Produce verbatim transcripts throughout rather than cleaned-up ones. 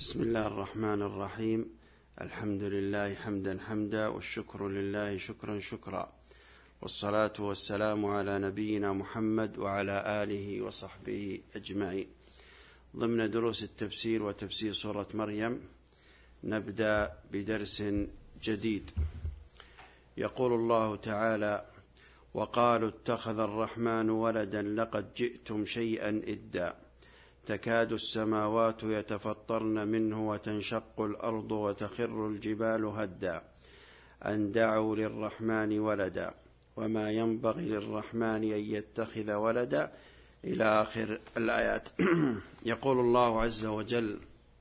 بسم الله الرحمن الرحيم. الحمد لله حمدا حمدا، والشكر لله شكرا شكرا، والصلاة والسلام على نبينا محمد وعلى آله وصحبه أجمعين. ضمن دروس التفسير وتفسير سورة مريم نبدأ بدرس جديد. يقول الله تعالى: وقالوا اتخذ الرحمن ولدا لقد جئتم شيئا إدا تكاد السماوات يتفطرن منه وتنشق الأرض وتخر الجبال هدا أن دعوا للرحمن ولدا وما ينبغي للرحمن أن يتخذ ولدا إلى آخر الآيات. يقول الله عز وجل: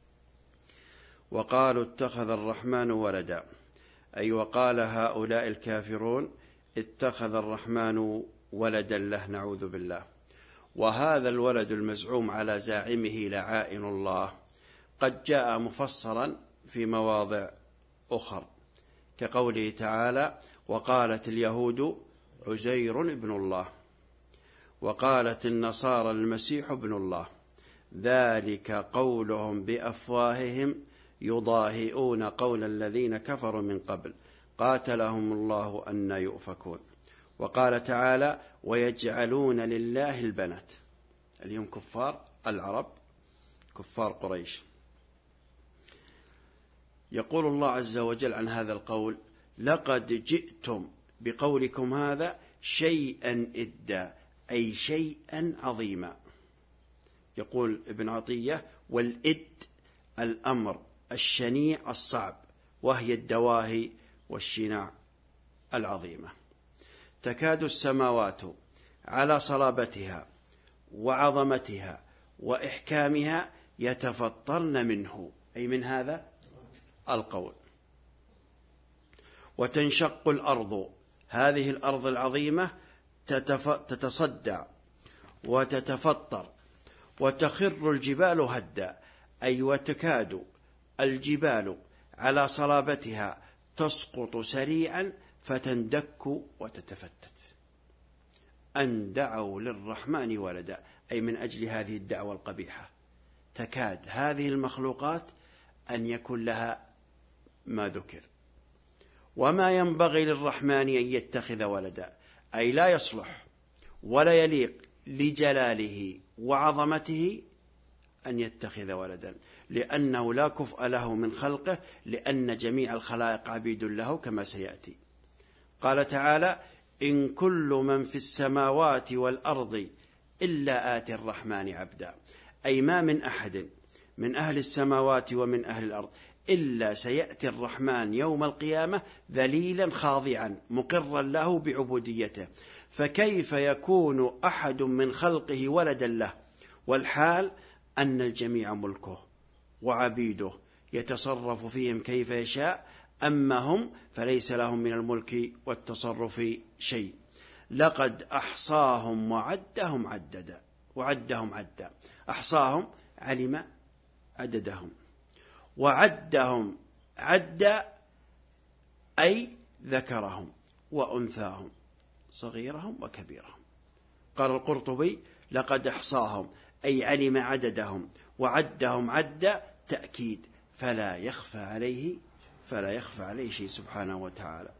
وقالوا اتخذ الرحمن ولدا، أي وقال هؤلاء الكافرون اتخذ الرحمن ولدا له، نعوذ بالله. وهذا الولد المزعوم على زاعمه لعائن الله قد جاء مفسرا في مواضع أخر، كقوله تعالى: وقالت اليهود عزير ابن الله، وقالت النصارى المسيح ابن الله، ذلك قولهم بأفواههم يضاهئون قول الذين كفروا من قبل قاتلهم الله أن يؤفكون. وقال تعالى: ويجعلون لله البنات. اليوم كفار العرب، كفار قريش. يقول الله عز وجل عن هذا القول: لقد جئتم بقولكم هذا شيئا إدا، أي شيئا عظيما. يقول ابن عطية: والإد الأمر الشنيع الصعب، وهي الدواهي والشناع العظيمة. تكاد السماوات على صلابتها وعظمتها وإحكامها يتفطرن منه، أي من هذا القول. وتنشق الأرض، هذه الأرض العظيمة تتصدع وتتفطر. وتخر الجبال هدا، أي وتكاد الجبال على صلابتها تسقط سريعا فتندك وتتفتت. أن دعوا للرحمن ولدا، أي من أجل هذه الدعوة القبيحة تكاد هذه المخلوقات أن يكون لها ما ذكر. وما ينبغي للرحمن أن يتخذ ولدا، أي لا يصلح ولا يليق لجلاله وعظمته أن يتخذ ولدا، لأنه لا كفء له من خلقه، لأن جميع الخلائق عبيد له كما سيأتي. قال تعالى: إن كل من في السماوات والأرض إلا آتي الرحمن عبدا، أي ما من أحد من أهل السماوات ومن أهل الأرض إلا سيأتي الرحمن يوم القيامة ذليلا خاضعا مقرا له بعبوديته، فكيف يكون أحد من خلقه ولدا له، والحال أن الجميع ملكه وعبيده يتصرف فيهم كيف يشاء، أما هم فليس لهم من الملك والتصرف شيء. لقد أحصاهم وعدهم عددا، وعدهم عدا. أحصاهم علم عددهم، وعدهم عدا أي ذكرهم وأنثاهم صغيرهم وكبيرهم. قال القرطبي: لقد أحصاهم أي علم عددهم، وعدهم عدا تأكيد، فلا يخفى عليه فلا يخفى عليه شيء سبحانه وتعالى.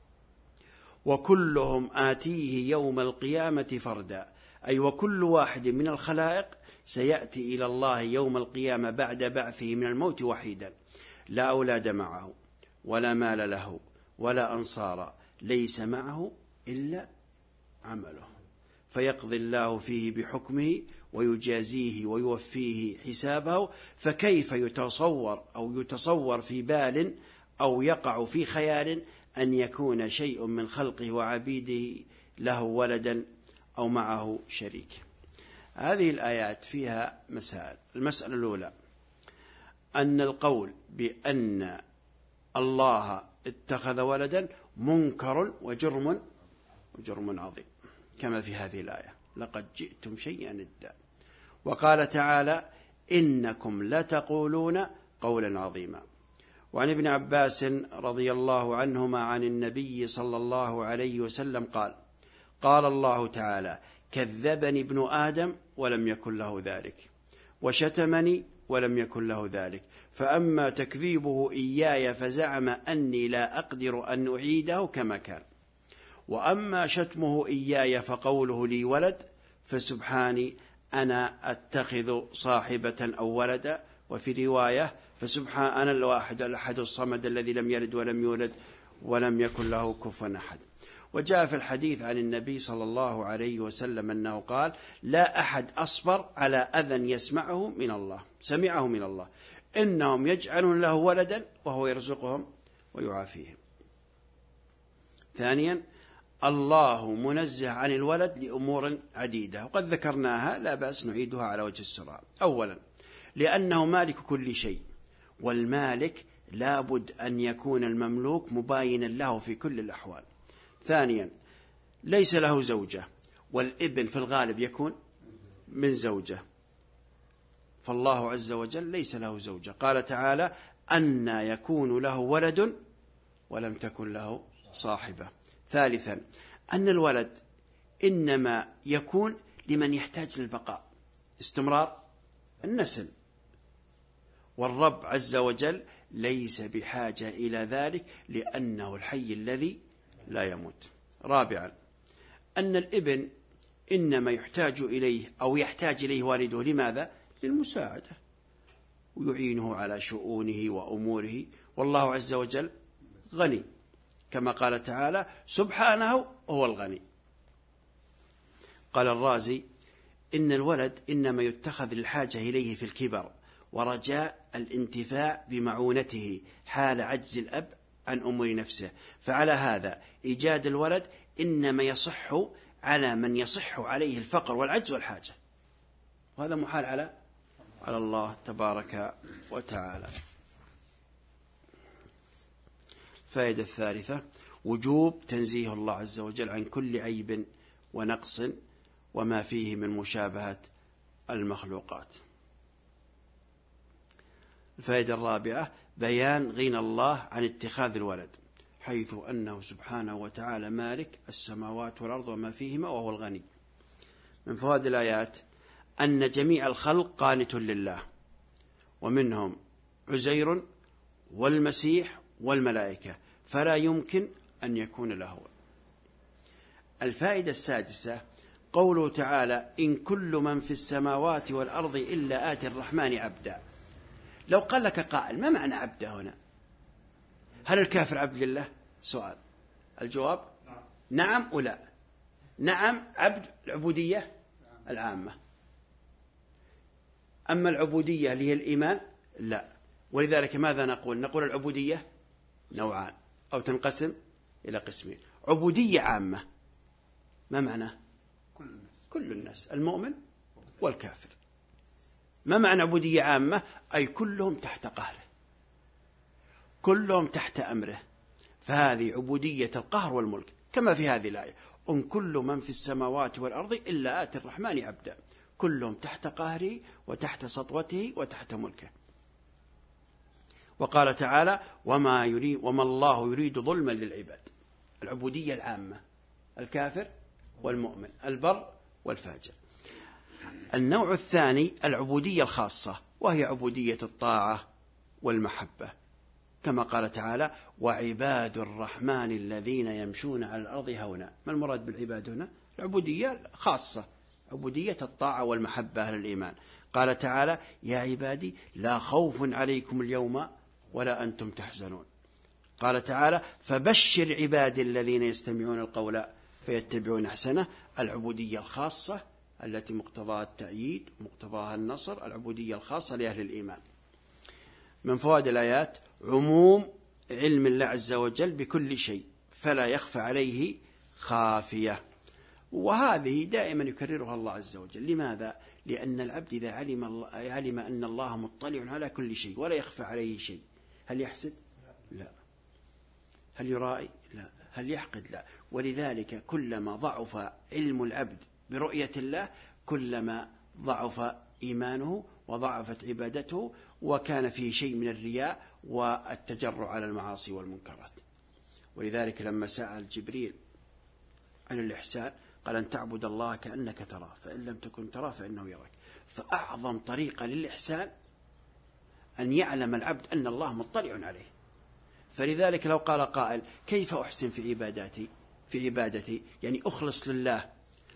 وكلهم آتيه يوم القيامة فردا، أي وكل واحد من الخلائق سيأتي إلى الله يوم القيامة بعد بعثه من الموت وحيدا، لا أولاد معه ولا مال له ولا أنصار، ليس معه إلا عمله، فيقضي الله فيه بحكمه ويجازيه ويوفيه حسابه. فكيف يتصور أو يتصور في بال أو يقع في خيال أن يكون شيء من خلقه وعبيده له ولدا أو معه شريك؟ هذه الآيات فيها مسائل. المسألة الأولى أن القول بأن الله اتخذ ولدا منكر وجرم وجرم عظيم، كما في هذه الآية: لقد جئتم شيئا إدا. وقال تعالى: إنكم لتقولون قولا عظيما. وعن ابن عباس رضي الله عنهما عن النبي صلى الله عليه وسلم قال: قال الله تعالى: كذبني ابن آدم ولم يكن له ذلك، وشتمني ولم يكن له ذلك. فأما تكذيبه إياي فزعم أني لا أقدر أن أعيده كما كان. وأما شتمه إياي فقوله لي ولد فسبحاني أنا أتخذ صاحبة أو ولدا. وفي رواية فسبحان أنا الواحد الأحد الصمد الذي لم يلد ولم يولد ولم يكن له كفوا أحد. وجاء في الحديث عن النبي صلى الله عليه وسلم أنه قال لا أحد أصبر على أذى يسمعه من الله سمعه من الله إنهم يجعلون له ولدا وهو يرزقهم ويعافيهم. ثانيا الله منزه عن الولد لأمور عديدة وقد ذكرناها لا بأس نعيدها على وجه السرعة. أولا لأنه مالك كل شيء، والمالك لابد أن يكون المملوك مباينا له في كل الأحوال. ثانيا ليس له زوجة، والابن في الغالب يكون من زوجة، فالله عز وجل ليس له زوجة. قال تعالى أن يكون له ولد ولم تكن له صاحبة. ثالثا أن الولد إنما يكون لمن يحتاج للبقاء استمرار النسل، والرب عز وجل ليس بحاجة إلى ذلك لأنه الحي الذي لا يموت. رابعا أن الابن إنما يحتاج إليه أو يحتاج إليه والده لماذا؟ للمساعدة ويعينه على شؤونه وأموره، والله عز وجل غني كما قال تعالى سبحانه هو الغني. قال الرازي إن الولد إنما يتخذ للحاجة إليه في الكبر ورجاء الانتفاع بمعونته حال عجز الأب عن أمور نفسه، فعلى هذا إيجاد الولد إنما يصح على من يصح عليه الفقر والعجز والحاجة، وهذا محال على على الله تبارك وتعالى. الفائدة الثالثة وجوب تنزيه الله عز وجل عن كل عيب ونقص وما فيه من مشابهة المخلوقات. الفائدة الرابعة بيان غنى الله عن اتخاذ الولد، حيث أنه سبحانه وتعالى مالك السماوات والأرض وما فيهما وهو الغني. من فوائد الآيات أن جميع الخلق قانت لله، ومنهم عزير والمسيح والملائكة، فلا يمكن أن يكون له. الفائدة السادسة قوله تعالى إن كل من في السماوات والأرض إلا آتي الرحمن عبدا. لو قال لك قائل ما معنى عبد هنا؟ هل الكافر عبد لله؟ سؤال. الجواب نعم ولا. نعم عبد العبودية العامة، أما العبودية اللي هي الإيمان لا. ولذلك ماذا نقول؟ نقول العبودية نوعان أو تنقسم إلى قسمين. عبودية عامة ما معناه؟ كل الناس, كل الناس المؤمن والكافر. ما معنى عبودية عامة؟ أي كلهم تحت قهره، كلهم تحت أمره، فهذه عبودية القهر والملك كما في هذه الآية إن كل من في السماوات والأرض إلا آتي الرحمن عبدا، كلهم تحت قهره وتحت سطوته وتحت ملكه. وقال تعالى وما, يريد وما الله يريد ظلما للعباد. العبودية العامة الكافر والمؤمن البر والفاجر. النوع الثاني العبودية الخاصة، وهي عبودية الطاعة والمحبة، كما قال تعالى وعباد الرحمن الذين يمشون على الأرض هونا. ما المراد بالعباد هنا؟ العبودية خاصة، عبودية الطاعة والمحبة أهل الإيمان. قال تعالى يا عبادي لا خوف عليكم اليوم ولا أنتم تحزنون. قال تعالى فبشر عبادي الذين يستمعون القول فيتبعون أحسنه. العبودية الخاصة التي مقتضاها التأييد ومقتضاها النصر، العبودية الخاصة لأهل الإيمان. من فوائد الآيات عموم علم الله عز وجل بكل شيء فلا يخفى عليه خافية، وهذه دائما يكررها الله عز وجل. لماذا؟ لأن العبد إذا علم, الله علم أن الله مطلع على كل شيء ولا يخفى عليه شيء، هل يحسد؟ لا. هل يرائي؟ لا. هل يحقد؟ لا. ولذلك كلما ضعف علم العبد برؤية الله كلما ضعف إيمانه وضعفت عبادته، وكان فيه شيء من الرياء والتجرع على المعاصي والمنكرات. ولذلك لما سأل جبريل عن الإحسان قال أن تعبد الله كأنك تراه فإن لم تكن تراه فإنه يراك. فأعظم طريقة للإحسان أن يعلم العبد أن الله مطلع عليه. فلذلك لو قال قائل كيف أحسن في عباداتي في عبادتي يعني أخلص لله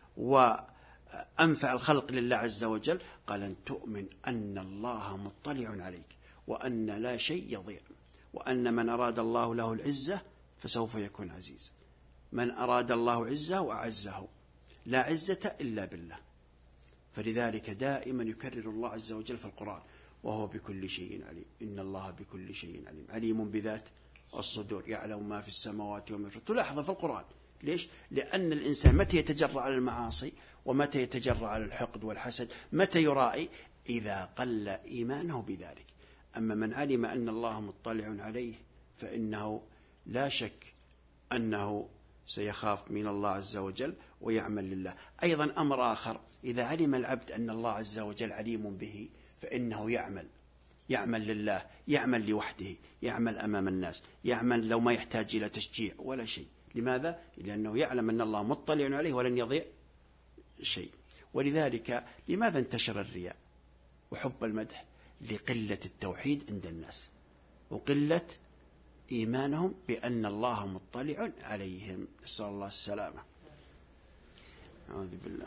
وأنفع الخلق لله عز وجل، قال أن تؤمن أن الله مطلع عليك، وأن لا شيء يضيع، وأن من أراد الله له العزة فسوف يكون عزيز، من أراد الله عزه وأعزه، لا عزة إلا بالله. فلذلك دائما يكرر الله عز وجل في القرآن وهو بكل شيء عليم، إن الله بكل شيء عليم، عليم بذات الصدور، يعلم ما في السماوات وما في الأرض. تلاحظ في القرآن ليش؟ لأن الإنسان متى يتجرأ على المعاصي ومتى يتجرأ على الحقد والحسد، متى يرائي؟ إذا قل إيمانه بذلك. أما من علم أن الله مطلع عليه فإنه لا شك أنه سيخاف من الله عز وجل ويعمل لله. أيضا أمر آخر، إذا علم العبد أن الله عز وجل عليم به فإنه يعمل يعمل لله، يعمل لوحده، يعمل أمام الناس، يعمل لو ما يحتاج إلى تشجيع ولا شيء. لماذا؟ لأنه يعلم أن الله مطلع عليه ولن يضيع شيء. ولذلك لماذا انتشر الرياء وحب المدح؟ لقلة التوحيد عند الناس وقلة إيمانهم بأن الله مطلع عليهم، نسأل الله السلامة. أعوذ بالله.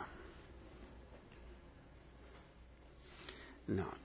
نعم.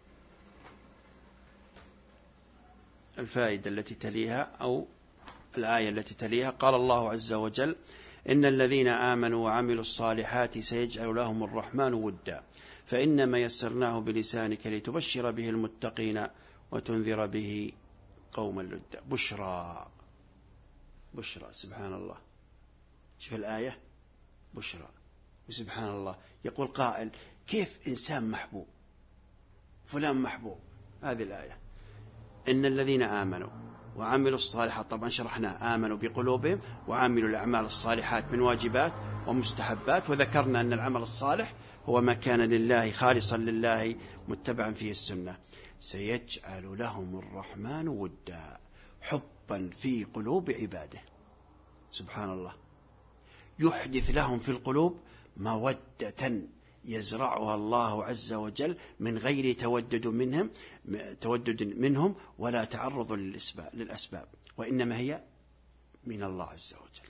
الفائدة التي تليها أو الآية التي تليها، قال الله عز وجل إن الذين آمنوا وعملوا الصالحات سيجعل لهم الرحمن ودا فإنما يسرناه بلسانك لتبشر به المتقين وتنذر به قوما لدا. بشرى بشرى سبحان الله. شوف الآية بشرى وسبحان الله. يقول قائل كيف إنسان محبوب فلان محبوب؟ هذه الآية إن الذين آمنوا وعملوا الصالحات، طبعا شرحنا آمنوا بقلوبهم وعملوا الأعمال الصالحات من واجبات ومستحبات، وذكرنا أن العمل الصالح هو ما كان لله خالصا لله متبعا فيه السنة. سيجعل لهم الرحمن ودا، حبا في قلوب عباده، سبحان الله. يحدث لهم في القلوب مودة يزرعها الله عز وجل من غير تودد منهم تودد منهم ولا تعرض للأسباب، وإنما هي من الله عز وجل.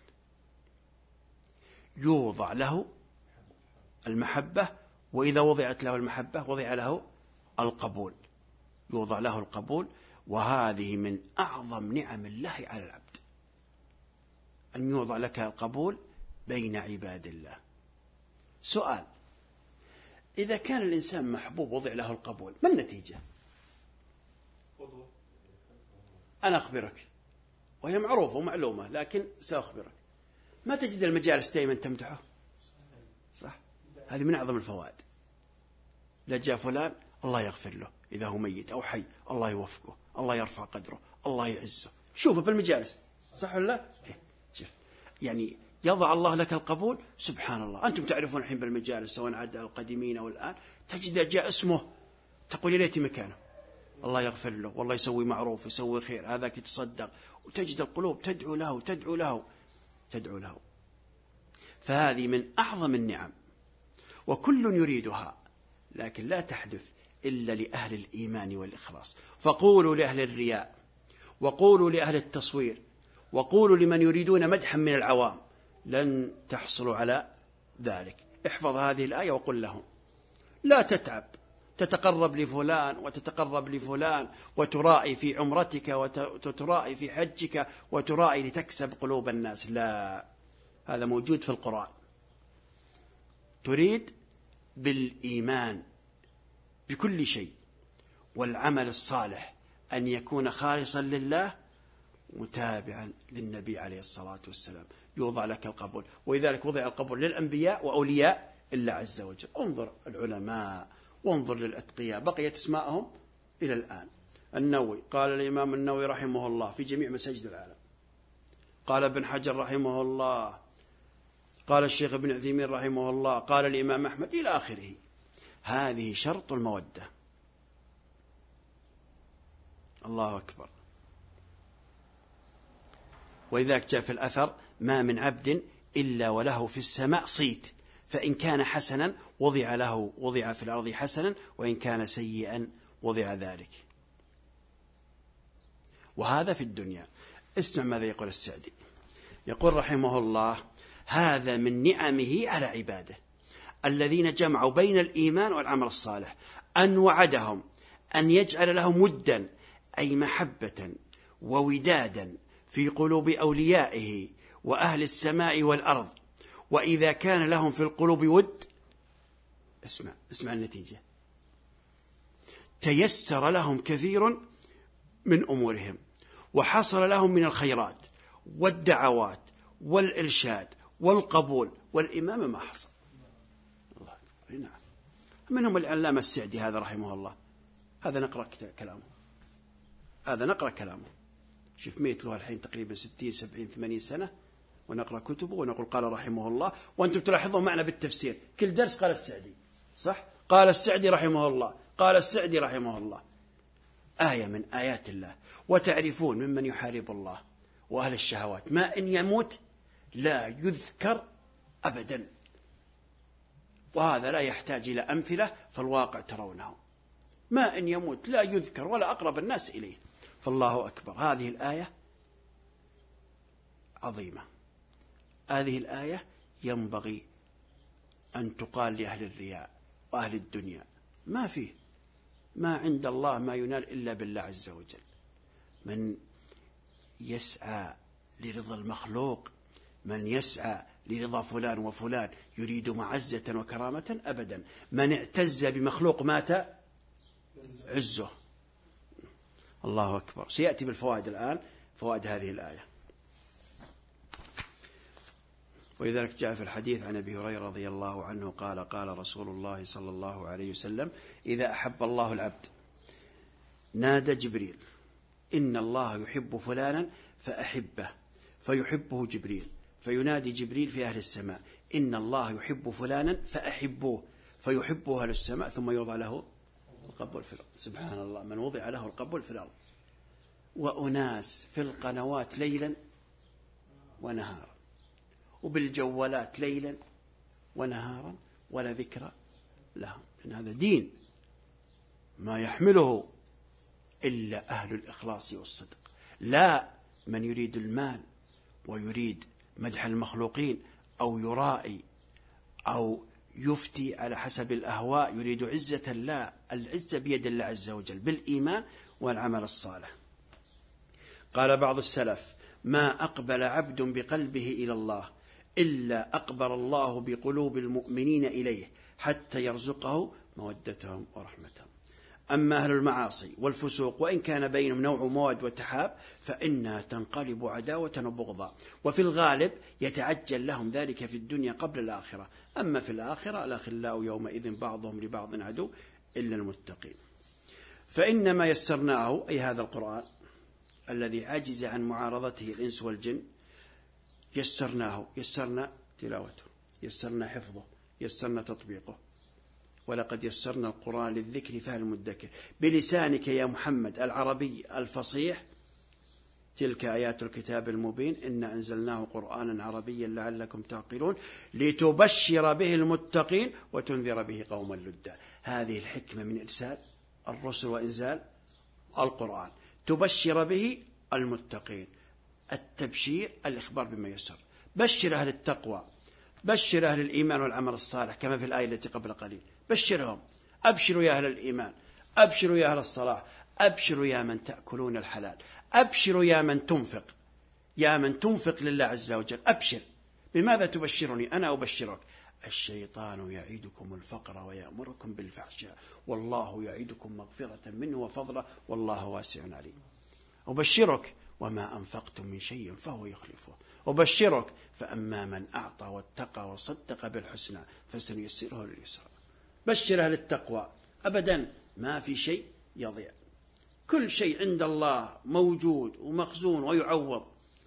يوضع له المحبة، وإذا وضعت له المحبة وضع له القبول، يوضع له القبول. وهذه من أعظم نعم الله على العبد، أن يوضع لك القبول بين عباد الله. سؤال: إذا كان الإنسان محبوب وضع له القبول، ما النتيجة؟ أنا أخبرك، وهي معروفة ومعلومة، لكن سأخبرك. ما تجد المجالس دائما تمدحه، صح؟ هذه من أعظم الفوائد. لا جاء فلان الله يغفر له إذا هو ميت أو حي، الله يوفقه، الله يرفع قدره، الله يعزه. شوفه بالمجالس، صح ولا لا؟ إيه؟ شوف. يعني يضع الله لك القبول، سبحان الله. أنتم تعرفون الحين بالمجالس سواء عاد القديمين أو الآن، تجد جاء اسمه تقول يا ليت مكانه، الله يغفر له والله يسوي معروف يسوي خير، هذاك يتصدق، وتجد القلوب تدعو له تدعو له تدعو له. فهذه من أعظم النعم، وكل يريدها، لكن لا تحدث إلا لأهل الإيمان والإخلاص. فقولوا لأهل الرياء، وقولوا لأهل التصوير، وقولوا لمن يريدون مدحا من العوام، لن تحصلوا على ذلك. احفظ هذه الآية وقل لهم لا تتعب تتقرب لفلان وتتقرب لفلان وترائي في عمرتك وترائي في حجك وترائي لتكسب قلوب الناس. لا، هذا موجود في القرآن. تريد بالإيمان بكل شيء والعمل الصالح أن يكون خالصا لله متابعا للنبي عليه الصلاة والسلام، يوضع لك القبول. ولذلك وضع القبول للأنبياء وأولياء الله عز وجل. انظر العلماء وانظر للأتقياء، بقيت اسماءهم إلى الآن. النووي، قال الإمام النووي رحمه الله في جميع مساجد العالم. قال ابن حجر رحمه الله، قال الشيخ ابن عثيمين رحمه الله، قال الإمام أحمد إلى آخره. هذه شرط المودة. الله أكبر. ولذلك جاء في الأثر ما من عبد إلا وله في السماء صيت، فإن كان حسنا وضع له وضع في الأرض حسنا، وإن كان سيئا وضع ذلك. وهذا في الدنيا. اسمع ماذا يقول السعدي، يقول رحمه الله: هذا من نعمه على عباده الذين جمعوا بين الإيمان والعمل الصالح، أن وعدهم أن يجعل لهم ودا، أي محبة وودادا في قلوب أوليائه وأهل السماء والأرض. وإذا كان لهم في القلوب ود، اسمع اسمع النتيجة: تيسر لهم كثير من أمورهم، وحصل لهم من الخيرات والدعوات والإرشاد والقبول والإمامة ما حصل. الله نعم. منهم العلامة السعدي هذا رحمه الله، هذا نقرأ كلامه، هذا نقرأ كلامه. شوف ميت له الحين تقريبا ستين سبعين ثمانين سنة، ونقرأ كتبه ونقول قال رحمه الله، وأنتم تلاحظون معنا بالتفسير كل درس قال السعدي، صح؟ قال السعدي رحمه الله، قال السعدي رحمه الله. آية من آيات الله. وتعرفون ممن يحارب الله وأهل الشهوات ما إن يموت لا يذكر أبدا، وهذا لا يحتاج إلى أمثلة، فالواقع ترونه. ما إن يموت لا يذكر ولا أقرب الناس إليه. فالله أكبر، هذه الآية عظيمة. هذه الآية ينبغي أن تقال لأهل الرياء وأهل الدنيا. ما فيه ما عند الله ما ينال إلا بالله عز وجل. من يسعى لرضا المخلوق، من يسعى لرضا فلان وفلان يريد معزة وكرامة أبدا. من اعتز بمخلوق مات عزه. الله أكبر. سيأتي بالفوائد الآن، فوائد هذه الآية. ولذلك جاء في الحديث عن أبي هريرة رضي الله عنه قال: قال رسول الله صلى الله عليه وسلم: إذا أحب الله العبد نادى جبريل: إن الله يحب فلانا فأحبه، فيحبه جبريل، فينادي جبريل في أهل السماء: إن الله يحب فلانا فأحبوه، فيحبه أهل السماء، ثم يوضع له القبول في الأرض. سبحان الله، من وضع له القبول في الأرض. وأناس في القنوات ليلا ونهارا، وبالجوالات ليلا ونهارا، ولا ذكر لهم، لأن هذا دين ما يحمله إلا أهل الإخلاص والصدق، لا من يريد المال ويريد مدح المخلوقين أو يرائي أو يفتي على حسب الأهواء، يريد عزة. لا، العزة بيد الله عز وجل بالإيمان والعمل الصالح. قال بعض السلف: ما أقبل عبد بقلبه إلى الله إلا أقبل الله بقلوب المؤمنين إليه حتى يرزقه مودتهم ورحمتهم. أما أهل المعاصي والفسوق وإن كان بينهم نوع مواد وتحاب فإنها تنقلب عداوة وبغضا، وفي الغالب يتعجل لهم ذلك في الدنيا قبل الآخرة. أما في الآخرة الأخلاء يومئذ بعضهم لبعض عدو إلا المتقين. فإنما يسرناه، أي هذا القرآن الذي عجز عن معارضته الإنس والجن، يسرناه، يسرنا تلاوته، يسرنا حفظه، يسرنا تطبيقه. ولقد يسرنا القرآن للذكر فهل المدكر بلسانك يا محمد العربي الفصيح. تلك آيات الكتاب المبين إنا أنزلناه قرآنا عربيا لعلكم تعقلون لتبشر به المتقين وتنذر به قوما لدا. هذه الحكمة من إرسال الرسل وإنزال القرآن، تبشر به المتقين. التبشير الإخبار بما يسر. بشر أهل التقوى، بشر أهل الإيمان والعمل الصالح كما في الآية التي قبل قليل. بشرهم: أبشروا يا أهل الإيمان، أبشروا يا أهل الصلاح، أبشروا يا من تأكلون الحلال، أبشروا يا من تنفق، يا من تنفق لله عز وجل. أبشر. بماذا تبشرني؟ أنا أبشرك: الشيطان يعيدكم الفقر ويأمركم بالفحشاء والله يعيدكم مغفرة منه وفضلا والله واسع عليم. أبشرك: وما أنفقتم من شيء فهو يخلفه. أبشرك: فأما من أعطى واتقى وصدق بالحسنى فسنيسره لليسرى. بشر أهل التقوى. أبدا ما في شيء يضيع، كل شيء عند الله موجود ومخزون ويعوض.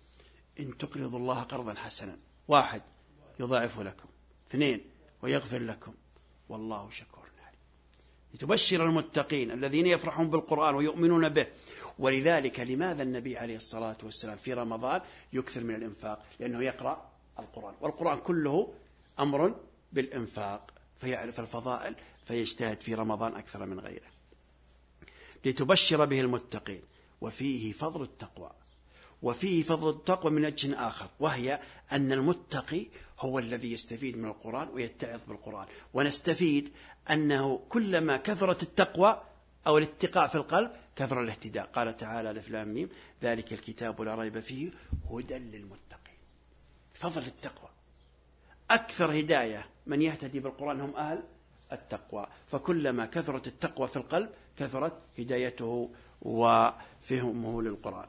إن تقرضوا الله قرضا حسنا: واحد يضاعف لكم، اثنين ويغفر لكم، والله شكور عليم. لتبشر المتقين الذين يفرحون بالقرآن ويؤمنون به. ولذلك لماذا النبي عليه الصلاة والسلام في رمضان يكثر من الإنفاق؟ لأنه يقرأ القرآن، والقرآن كله أمر بالإنفاق، فيعرف الفضائل فيجتهد في رمضان أكثر من غيره. لتبشر به المتقين وفيه فضل التقوى. وفيه فضل التقوى من وجه آخر، وهي أن المتقي هو الذي يستفيد من القرآن ويتعظ بالقرآن. ونستفيد أنه كلما كثرت التقوى أو الاتقاء في القلب كثر الاهتداء. قال تعالى ألف لام ميم ذلك الكتاب لا ريب فيه هدى للمتقين. فضل التقوى، أكثر هداية من يهتدي بالقرآن هم أهل التقوى. فكلما كثرت التقوى في القلب كثرت هدايته وفهمه للقرآن.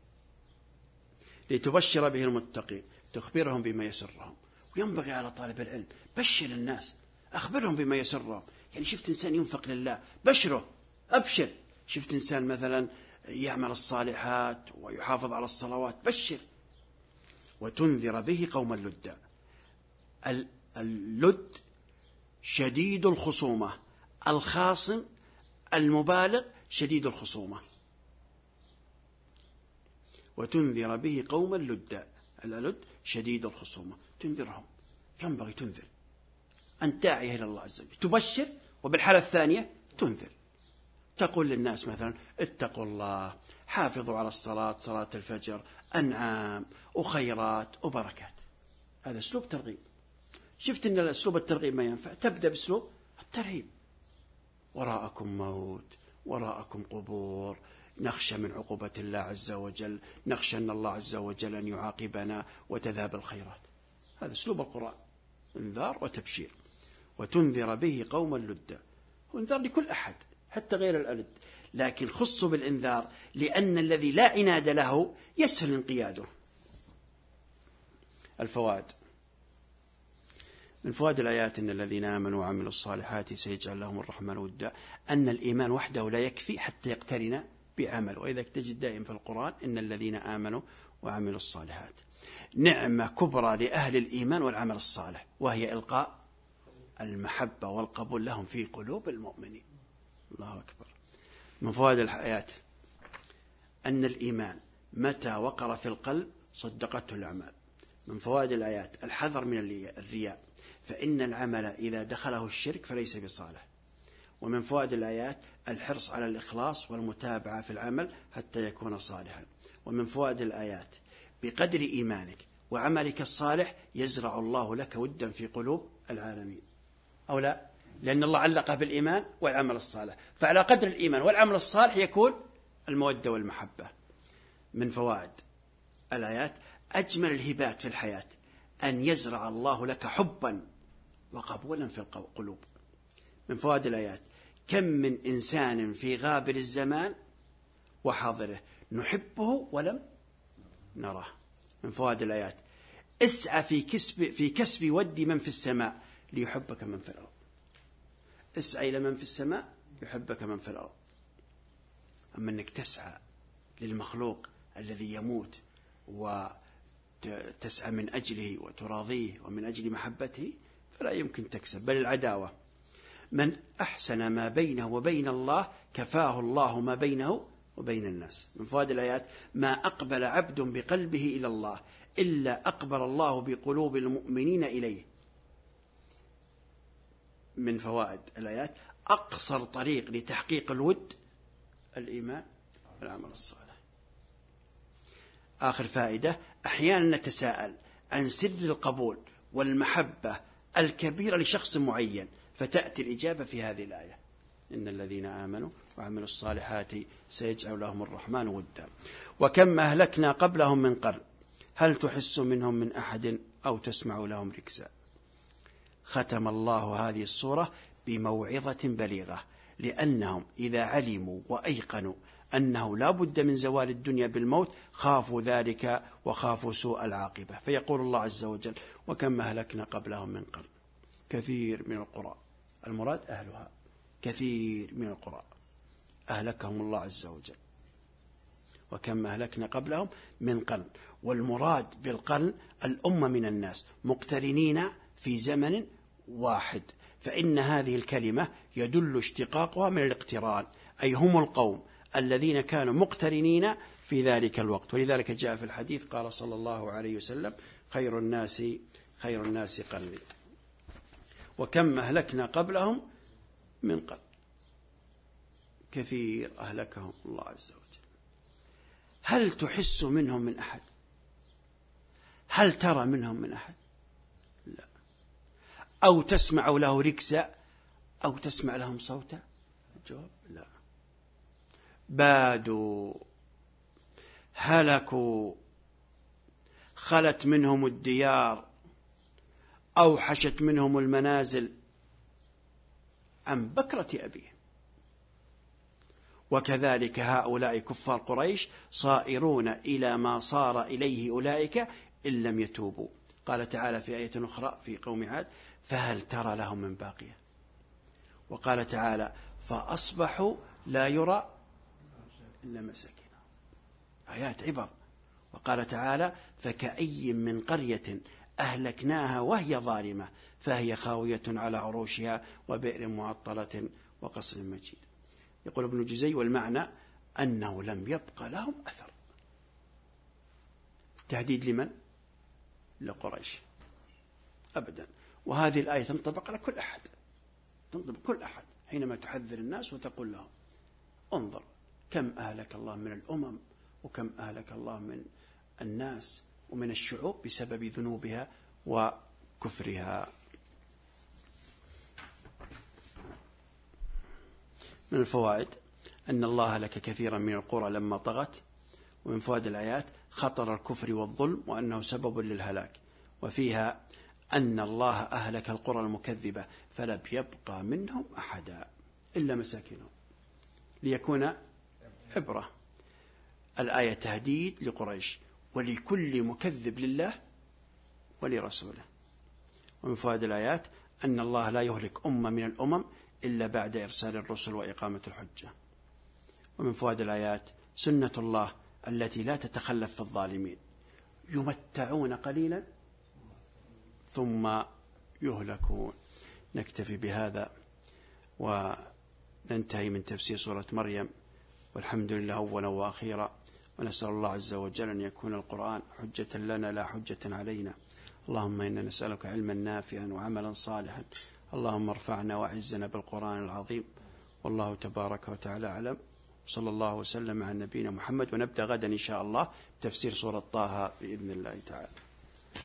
لتبشر به المتقين، تخبرهم بما يسرهم. وينبغي على طالب العلم بشر الناس، أخبرهم بما يسرهم. يعني شفت إنسان ينفق لله بشره، أبشر. شفت إنسان مثلا يعمل الصالحات ويحافظ على الصلوات بشر. وتنذر به قوم اللد. اللد شديد الخصومة، الخاصم المبالغ شديد الخصومة. وتنذر به قوم اللد. اللد شديد الخصومة، تنذرهم. ينبغي تنذر، أن داعي إلى الله عز وجل، تبشر، وبالحالة الثانية تنذر. تقول للناس مثلا اتقوا الله، حافظوا على الصلاة، صلاة الفجر، أنعام وخيرات وبركات. هذا أسلوب ترغيب. شفت أن أسلوب الترغيب ما ينفع، تبدأ بأسلوب الترهيب. وراءكم موت، وراءكم قبور، نخشى من عقوبة الله عز وجل، نخشى أن الله عز وجل أن يعاقبنا وتذهب الخيرات. هذا أسلوب القرآن، انذار وتبشير. وتنذر به قوم اللد. وانذار لكل أحد حتى غير الألد، لكن خصوا بالإنذار لأن الذي لا عناد له يسهل انقياده. الفوائد. من فوائد الآيات أن الذين آمنوا وعملوا الصالحات سيجعل لهم الرحمن ودا. أن الإيمان وحده لا يكفي حتى يقترن بعمل. وإذا تجد دائما في القرآن إن الذين آمنوا وعملوا الصالحات. نعمة كبرى لأهل الإيمان والعمل الصالح، وهي إلقاء المحبة والقبول لهم في قلوب المؤمنين. الله أكبر. من فوائد الآيات أن الإيمان متى وقر في القلب صدقته الأعمال. من فوائد الآيات الحذر من الرياء، فإن العمل إذا دخله الشرك فليس بصالح. ومن فوائد الآيات الحرص على الإخلاص والمتابعة في العمل حتى يكون صالحا. ومن فوائد الآيات بقدر إيمانك وعملك الصالح يزرع الله لك ودا في قلوب العالمين، أو لا؟ لأن الله علق بالإيمان والعمل الصالح، فعلى قدر الإيمان والعمل الصالح يكون المودة والمحبة. من فوائد الآيات أجمل الهبات في الحياة أن يزرع الله لك حبا وقبولا في القلوب. من فوائد الآيات كم من إنسان في غابر الزمان وحاضره نحبه ولم نراه. من فوائد الآيات اسعى في كسب في كسب ود من في السماء ليحبك من في الأرض. اسعى إلى من في السماء يحبك من في الأرض. أما أنك تسعى للمخلوق الذي يموت وتسعى من أجله وتراضيه ومن أجل محبته فلا يمكن تكسب، بل العداوة. من أحسن ما بينه وبين الله كفاه الله ما بينه وبين الناس. من فوائد الآيات ما أقبل عبد بقلبه إلى الله إلا أقبل الله بقلوب المؤمنين إليه. من فوائد الآيات أقصر طريق لتحقيق الود الإيمان والعمل الصالح. آخر فائدة أحيانا نتساءل عن سر القبول والمحبة الكبيرة لشخص معين، فتأتي الإجابة في هذه الآية إن الذين آمنوا وعملوا الصالحات سيجعل لهم الرحمن ودا. وكم أهلكنا قبلهم من قرن هل تحس منهم من أحد أو تسمع لهم ركزا. ختم الله هذه السورة بموعظة بليغة، لأنهم إذا علموا وأيقنوا أنه لا بد من زوال الدنيا بالموت خافوا ذلك وخافوا سوء العاقبة. فيقول الله عز وجل وكم أهلكنا قبلهم من قرن. كثير من القرى، المراد أهلها، كثير من القرى أهلكهم الله عز وجل. وكم أهلكنا قبلهم من قرن، والمراد بالقرن الأمة من الناس مقترنين في زمن واحد، فإن هذه الكلمة يدل اشتقاقها من الاقتران، أي هم القوم الذين كانوا مقترنين في ذلك الوقت. ولذلك جاء في الحديث قال صلى الله عليه وسلم خير الناس خير الناس قرني. وكم أهلكنا قبلهم من قرن، كثير أهلكهم الله عز وجل. هل تحس منهم من أحد؟ هل ترى منهم من أحد؟ لا. أو تسمع له ركزا أو تسمع لهم صوتا؟ الجواب لا. بادوا، هلكوا، خلت منهم الديار، أوحشت منهم المنازل عن بكرة أبيهم. وكذلك هؤلاء كفار قريش صائرون إلى ما صار إليه أولئك إن لم يتوبوا. قال تعالى في آية أخرى في قوم عاد: فهل ترى لهم من باقية. وقال تعالى: فأصبحوا لا يرى إلا مساكنهم. آيات عبر. وقال تعالى: فكأي من قرية أهلكناها وهي ظالمة فهي خاوية على عروشها وبئر معطلة وقصر مجيد. يقول ابن جزي: والمعنى أنه لم يبق لهم أثر. تهديد لمن؟ لقريش أبدا. وهذه الآية تنطبق على كل أحد، تنطبق كل أحد حينما تحذر الناس وتقول لهم: انظر كم أهلك الله من الأمم وكم أهلك الله من الناس ومن الشعوب بسبب ذنوبها وكفرها. من الفوائد أن الله هلك كثيرا من القرى لما طغت. ومن فوائد الآيات خطر الكفر والظلم وأنه سبب للهلاك. وفيها أن الله أهلك القرى المكذبة فلم يبقى منهم أحدا إلا مساكنهم ليكون عبرة. الآية تهديد لقريش ولكل مكذب لله ولرسوله. ومن فوائد الآيات أن الله لا يهلك أمة من الأمم إلا بعد إرسال الرسل وإقامة الحجة. ومن فوائد الآيات سنة الله التي لا تتخلف في الظالمين: يمتعون قليلا ثم يهلكون. نكتفي بهذا وننتهي من تفسير سورة مريم، والحمد لله أولا وأخيرا. ونسأل الله عز وجل أن يكون القرآن حجة لنا لا حجة علينا. اللهم إنا نسألك علما نافعا وعملا صالحا. اللهم ارفعنا وعزنا بالقرآن العظيم. والله تبارك وتعالى أعلم. صلى الله وسلم على نبينا محمد. ونبدأ غدا إن شاء الله تفسير سورة طه بإذن الله تعالى.